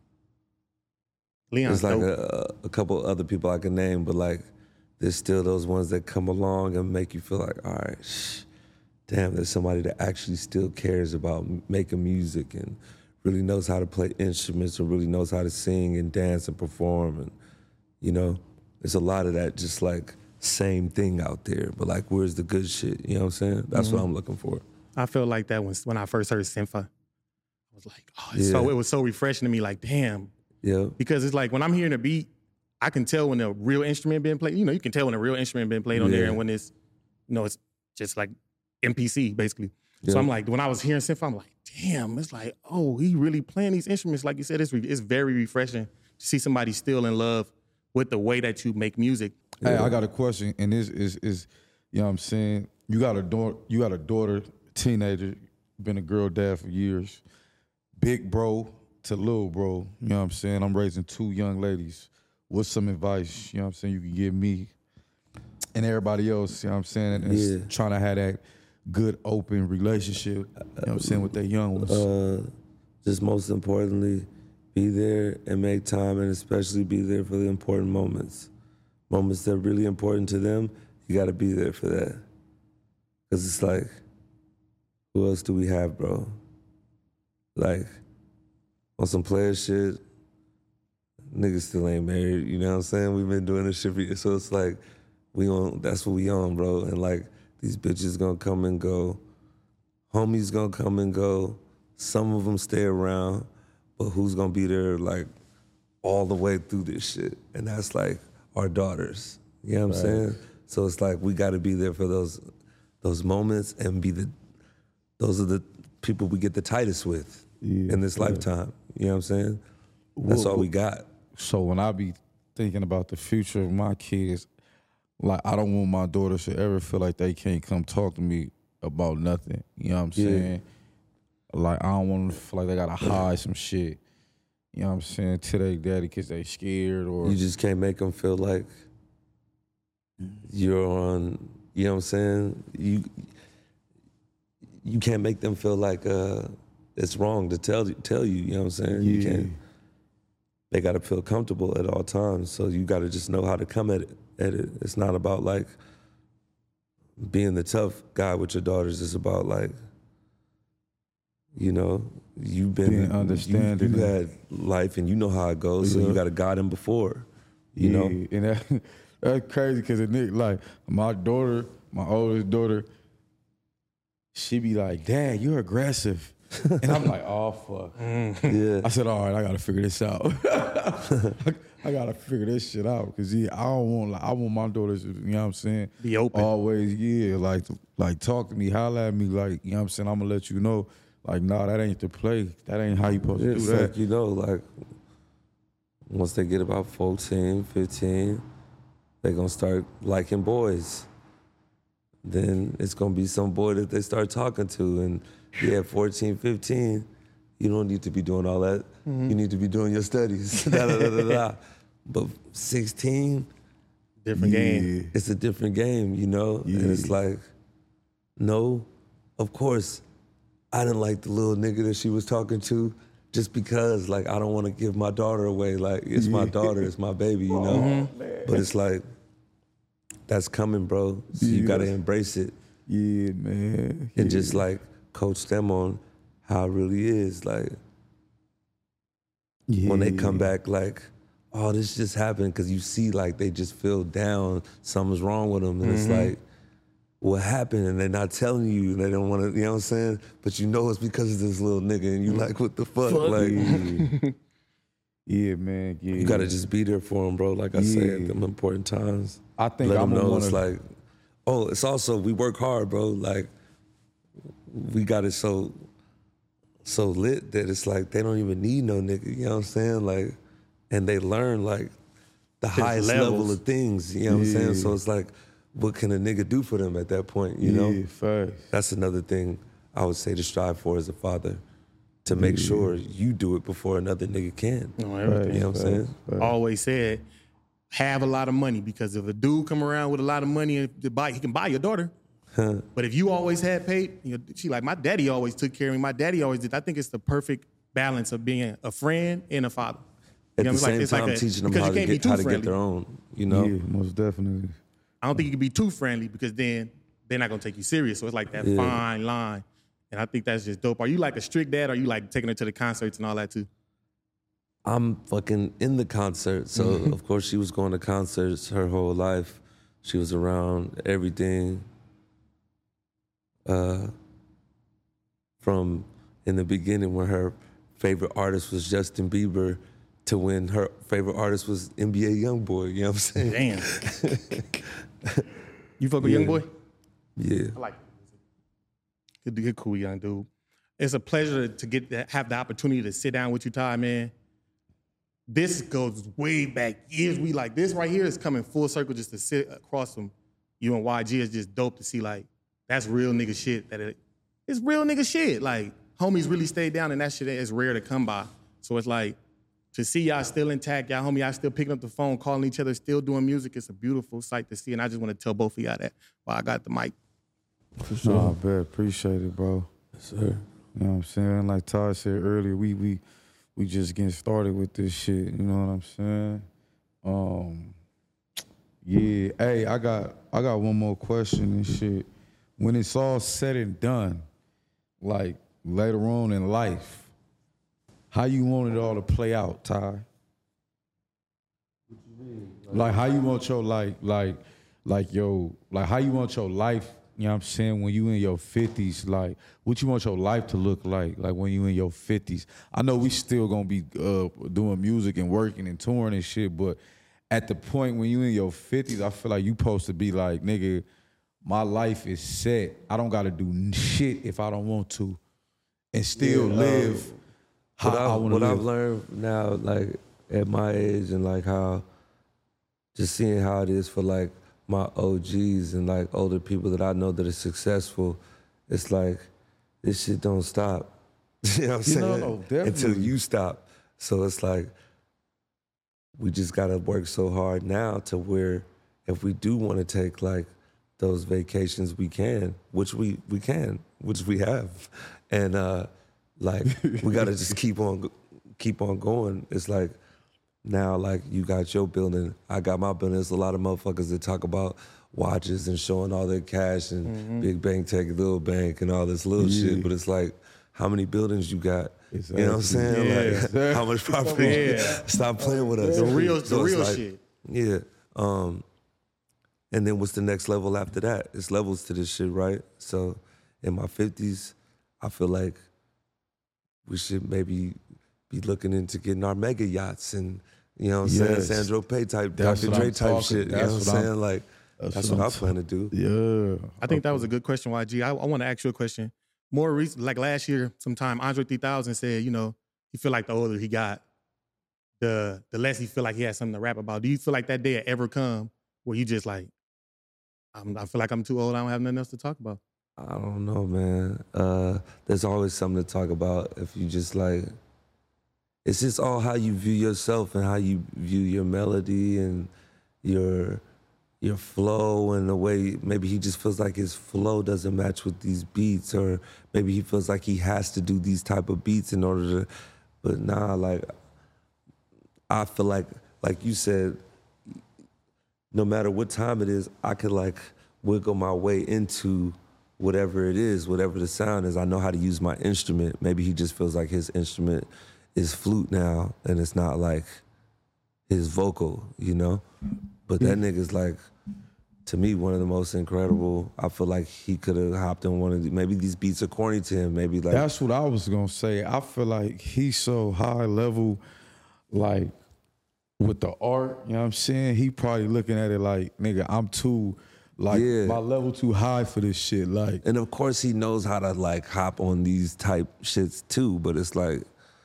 Leon's there's like dope. a, a couple other people I can name, but like, there's still those ones that come along and make you feel like, all right, shh, damn, there's somebody that actually still cares about m- making music and really knows how to play instruments and really knows how to sing and dance and perform. And, you know, there's a lot of that just like same thing out there, but like, where's the good shit? You know what I'm saying? That's what I'm looking for. I felt like that when when I first heard Sympha. I was like, oh, it's so Yeah. it was so refreshing to me. Like, damn, Yeah. because it's like when I'm hearing a beat, I can tell when a real instrument being played. You know, you can tell when a real instrument being played on there Yeah. and when it's, you know, it's just like M P C basically. Yeah. So I'm like, when I was hearing Sympha, I'm like, damn, it's like, oh, he really playing these instruments. Like you said, it's re- it's very refreshing to see somebody still in love with the way that you make music. Hey, I got a question, and this is is you know what I'm saying? You got a daughter, you got a daughter, teenager, been a girl dad for years. Big bro to little bro, you know what I'm saying? I'm raising two young ladies. What's some advice, you know what I'm saying, you can give me and everybody else, you know what I'm saying, that's Yeah. trying to have that good open relationship, you know what I'm saying, with their young ones. Uh, just most importantly, be there and make time, and especially be there for the important moments. Moments that are really important to them, you gotta be there for that. Cause it's like, who else do we have, bro? Like, on some player shit, niggas still ain't married, you know what I'm saying? We've been doing this shit for years, so it's like, we on, that's what we on, bro. And like, these bitches gonna come and go. Homies gonna come and go. Some of them stay around, but who's gonna be there like all the way through this shit? And that's like our daughters. You know what I'm saying? So it's like we gotta be there for those those moments and be the those are the people we get the tightest with Yeah, in this yeah. lifetime. You know what I'm saying? That's Well, all we got. So when I be thinking about the future of my kids, like I don't want my daughters to ever feel like they can't come talk to me about nothing. You know what I'm Yeah. saying? Like I don't want them to feel like they gotta hide some shit. You know what I'm saying? To their daddy because they scared or You just can't make them feel like you're on, you know what I'm saying? You you can't make them feel like uh, it's wrong to tell tell you, you know what I'm saying? You Yeah. can't. They gotta feel comfortable at all times. So you gotta just know how to come at it at it. It's not about like being the tough guy with your daughters. It's about like, you know, you've been Being you- understanding You, and- had life and you know how it goes, so Yeah. you gotta guide them before. You yeah. know? And that, that's crazy because Nick, like my daughter, my oldest daughter, she be like, "Dad, you're aggressive," and I'm like, "Oh fuck." Yeah. I said, "All right, I gotta figure this out. I, I gotta figure this shit out because yeah, I don't want like I want my daughters, to, you know what I'm saying, Be open. always, yeah, like like talk to me, holler at me, like you know what I'm saying. I'm gonna let you know, like, nah, that ain't the play. That ain't how you supposed to It's do that. like, you know, like, once they get about fourteen, fifteen, they're gonna start liking boys. Then it's gonna be some boy that they start talking to. And yeah, fourteen, fifteen, you don't need to be doing all that. You need to be doing your studies. da, da, da, da, da. But sixteen, Different game. it's a different game, you know? And it's like, no, of course, I didn't like the little nigga that she was talking to just because, like, I don't want to give my daughter away. Like, it's my daughter, it's my baby, you know? But it's like, that's coming, bro. So you Yeah. got to embrace it Yeah, man. and Yeah. just, like, coach them on how it really is. Like, yeah. when they come back, like, oh, this just happened, because you see, like, they just feel down, something's wrong with them, and it's like, what happened? And they're not telling you, and they don't want to, you know what I'm saying? But you know it's because of this little nigga, and you like, what the fuck? Like, Yeah. Yeah, man. Yeah. you gotta just be there for them, bro. Like I said, Yeah. them important times. I think Let I'm them know one it's of, like, oh, it's also, we work hard, bro. Like, we got it so, so lit that it's like, they don't even need no nigga, you know what I'm saying? Like, and they learn, like, the highest level levels. of things, you know what I'm saying? Yeah. So it's like, what can a nigga do for them at that point, you know? Yeah, facts. That's another thing I would say to strive for as a father, to make sure you do it before another nigga can. No, everything. You know what I'm saying? Always said, have a lot of money, because if a dude come around with a lot of money to buy, he can buy your daughter. But if you always had paid, you know, she like, my daddy always took care of me. My daddy always did. I think it's the perfect balance of being a friend and a father. At You know the what I mean? same Like, it's time, like a- teaching them because how you to, can't be get, too how to get friendly. their own, you know? Yeah, most definitely. I don't think you can be too friendly, because then they're not gonna take you serious. So it's like that Yeah. fine line. And I think that's just dope. Are you like a strict dad? Or are you like taking her to the concerts and all that too? I'm fucking in the concert. So, of course, she was going to concerts her whole life. She was around everything. Uh, from in the beginning when her favorite artist was Justin Bieber to when her favorite artist was N B A Youngboy, you know what I'm saying? Damn. You fuck with Yeah. young boy? Yeah. I like it. Good, good, cool young dude. It's a pleasure to get to have the opportunity to sit down with you, Ty, man. This goes way back years. We like this right here is coming full circle, just to sit across from you and Y G is just dope to see. Like, that's real nigga shit. That it, it's real nigga shit. Like, homies really stayed down, and that shit is rare to come by. So it's like, to see y'all still intact, y'all homie, y'all still picking up the phone, calling each other, still doing music. It's a beautiful sight to see, and I just want to tell both of y'all that while I got the mic. For sure. No, I bet. Appreciate it, bro. Yes, sir. You know what I'm saying? Like Todd said earlier, we we we just getting started with this shit. You know what I'm saying? Um, yeah. Hey, I got I got one more question and shit. When it's all said and done, like later on in life, how you want it all to play out, Ty? What you mean? Like, like how you want your like like like yo like how you want your life, you know what I'm saying, when you in your fifties, like what you want your life to look like, like when you in your fifties. I know we still gonna be uh, doing music and working and touring and shit, but at the point when you in your fifties, I feel like you supposed to be like, nigga, my life is set. I don't gotta do shit if I don't want to, and still yeah, live. Um, How what I I've, want what to live. I've learned now, like at my age, and like how, just seeing how it is for like my O Gs and like older people that I know that are successful, it's like this shit don't stop. You know what I'm You saying? know, no, definitely. Until you stop. So it's like we just gotta work so hard now to where if we do want to take like those vacations, we can, which we we can, which we have, and. uh Like we gotta just keep on, keep on going. It's like now, like you got your building, I got my building. There's a lot of motherfuckers that talk about watches and showing all their cash and mm-hmm. big bank take little bank and all this little yeah. shit. But it's like, how many buildings you got? Exactly. You know what I'm saying? Yeah. Like how much property? Yeah. Stop playing with us. The real, so the real like, shit. Yeah. Um, and then what's the next level after that? It's levels to this shit, right? So in my fifties, I feel like we should maybe be looking into getting our mega yachts and, you know what I'm yes. saying, Sandro Pay type, that's Doctor Dre type talking. shit. That's you know what I'm saying? I'm, like, that's, that's what, what I plan to do. Yeah. I think okay. that was a good question, Y G. I, I want to ask you a question. More recent, like last year, sometime, Andre three thousand said, you know, he feel like the older he got, the the less he feel like he has something to rap about. Do you feel like that day ever come where you just like, I'm, I feel like I'm too old, I don't have nothing else to talk about? I don't know, man. Uh, there's always something to talk about if you just like, it's just all how you view yourself and how you view your melody and your your flow and the way maybe he just feels like his flow doesn't match with these beats, or maybe he feels like he has to do these type of beats in order to, but nah, like, I feel like, like you said, no matter what time it is, I could like wiggle my way into whatever it is, whatever the sound is. I know how to use my instrument. Maybe he just feels like his instrument is flute now and it's not like his vocal, you know? But that nigga's like, to me, one of the most incredible. I feel like he could have hopped on one of the, maybe these beats are corny to him, maybe like. That's what I was gonna say. I feel like he's so high level, like with the art, you know what I'm saying? He probably looking at it like, nigga, I'm too, like, yeah. my level too high for this shit. Like, and of course he knows how to like hop on these type shits too, but it's like,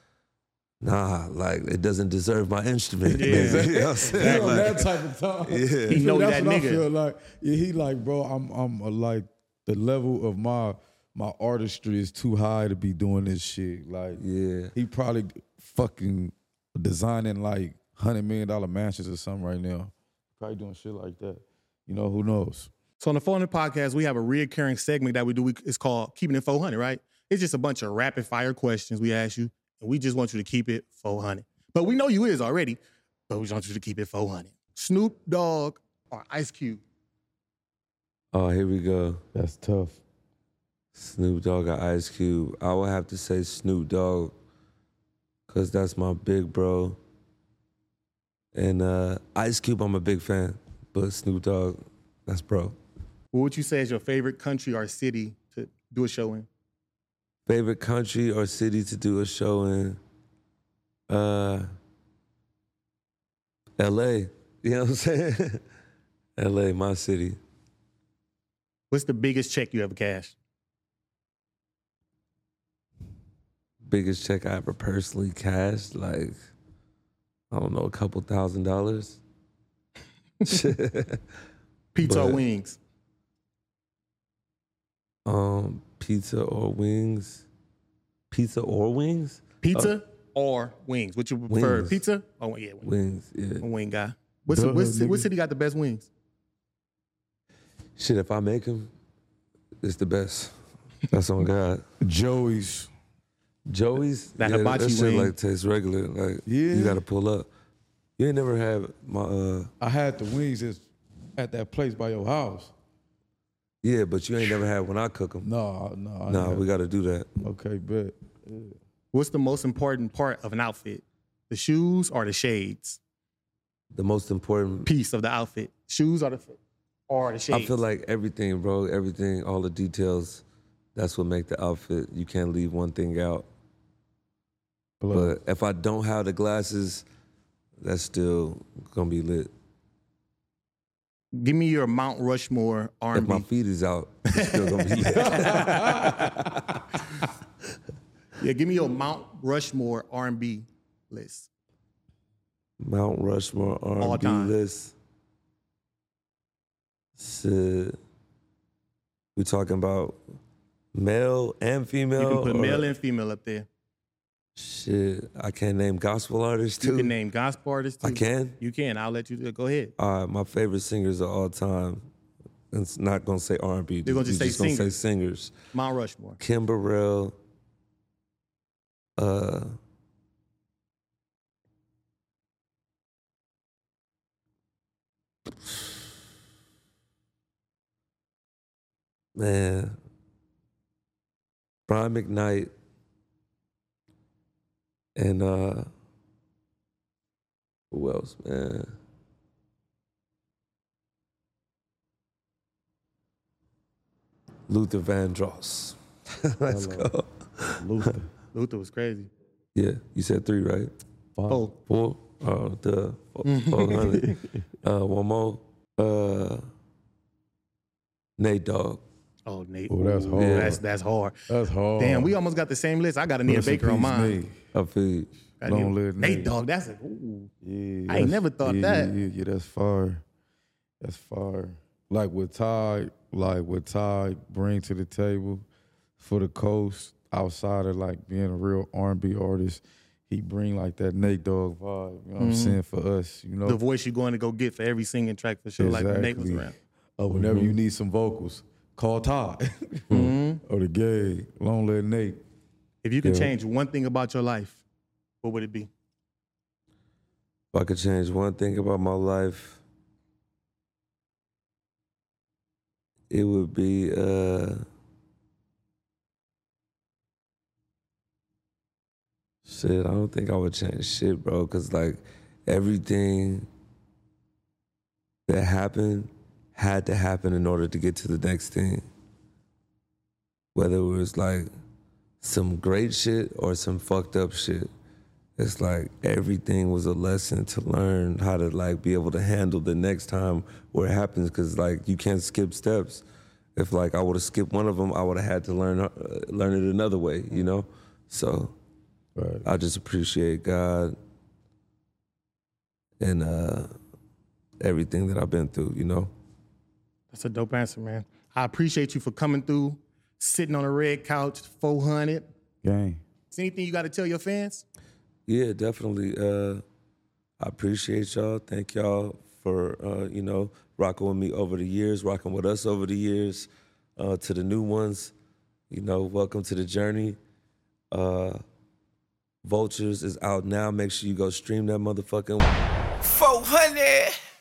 nah, like it doesn't deserve my instrument. Yeah, man. You know what I'm saying? on Like, that type of time. Yeah, he know that's that what nigga. I feel like. Yeah, he like, bro, I'm, I'm uh, like the level of my my artistry is too high to be doing this shit. Like, yeah, he probably fucking designing like hundred million dollar mansions or something right now. Probably doing shit like that. You know, who knows? So on the four hundred podcast, we have a reoccurring segment that we do. It's called Keeping It four hundred, right? It's just a bunch of rapid fire questions we ask you, and we just want you to keep it four hundred. But we know you is already, but we just want you to keep it four hundred. Snoop Dogg or Ice Cube? Oh, here we go. That's tough. Snoop Dogg or Ice Cube? I would have to say Snoop Dogg, because that's my big bro. And uh, Ice Cube, I'm a big fan, but Snoop Dogg, that's bro. What would you say is your favorite country or city to do a show in? Favorite country or city to do a show in? Uh, L A. You know what I'm saying? L A, my city. What's the biggest check you ever cashed? Biggest check I ever personally cashed? Like, I don't know, a couple thousand dollars. Pizza But, or wings? Um, pizza or wings? Pizza or wings? Pizza Uh, or wings? What you prefer, wings. pizza? Oh, yeah, wings. Wings, yeah. I'm a wing guy. What's, Duh, what's, nigga. what city got the best wings? Shit, if I make them, it's the best. That's on God. Joey's. Joey's, That yeah, hibachi that shit wing. like tastes regular. Like Yeah. you gotta pull up. You ain't never had my uh I had the wings that's at that place by your house. yeah, but you ain't never had when I cook them. No, no. I Nah, ain't we gotta do that. had- Okay, bet. What's the most important part of an outfit? The shoes or the shades? The most important. Piece of the outfit. Shoes or the or the shades? I feel like everything, bro. Everything, all the details. That's what make the outfit. You can't leave one thing out. Blood. But if I don't have the glasses, that's still gonna be lit. Give me your Mount Rushmore R If and my B. feet is out, it's still gonna be lit. Yeah, give me your Mount Rushmore R and B list. Mount Rushmore R All and B time. list. Shit. We talking about male and female? You can put or- male and female up there. Shit, I can't name gospel artists too. You can name gospel artists too. I can? You can. I'll let you do it. Go ahead. All right, my favorite singers of all time. It's not gonna say R and B. They're gonna just You say gonna say singers. Mount Rushmore. Kim Burrell. Uh. Man. Brian McKnight. And uh. Who else, man? Luther Vandross. Let's go. Luther. Luther was crazy. Yeah, you said three, right? Oh, Four? Oh, the four hundred. uh, one more. Uh, Nate Dogg. oh, Nate. Oh, that's Ooh, hard. That's that's hard. That's hard. Damn, we almost got the same list. I got Anita Rest in Baker on peace, mine. Nate. I feel you. Got Long Anita- live Nate Nate. Dogg. That's a, ooh. Yeah, I ain't that's- never thought yeah, that. Yeah, yeah, yeah, that's fire. That's fire. Like what Ty, like what Ty bring to the table for the coast, outside of like being a real R and B artist, he bring like that Nate Dogg vibe. You know what I'm saying, for us, you know. The voice you're going to go get for every singing track for sure. Like when Nate was Exactly. around. Uh, whenever you need some vocals, call Ty or the gay. Long live Nate. If you could Yeah. change one thing about your life, what would it be? If I could change one thing about my life, it would be uh, shit. I don't think I would change shit, bro. Cause like everything that happened had to happen in order to get to the next thing. Whether it was like some great shit or some fucked up shit. It's like everything was a lesson to learn how to like be able to handle the next time where it happens, because like you can't skip steps. If like I would have skipped one of them, I would have had to learn uh, learn it another way, you know. So Right. I just appreciate God and uh, everything that I've been through, you know. That's a dope answer, man. I appreciate you for coming through, sitting on a red couch, four hundred. Gang. Is anything you got to tell your fans? Yeah, definitely. Uh, I appreciate y'all. Thank y'all for, uh, you know, rocking with me over the years, rocking with us over the years. Uh, to the new ones, you know, welcome to the journey. Uh, Vultures is out now. Make sure you go stream that motherfucking. four hundred.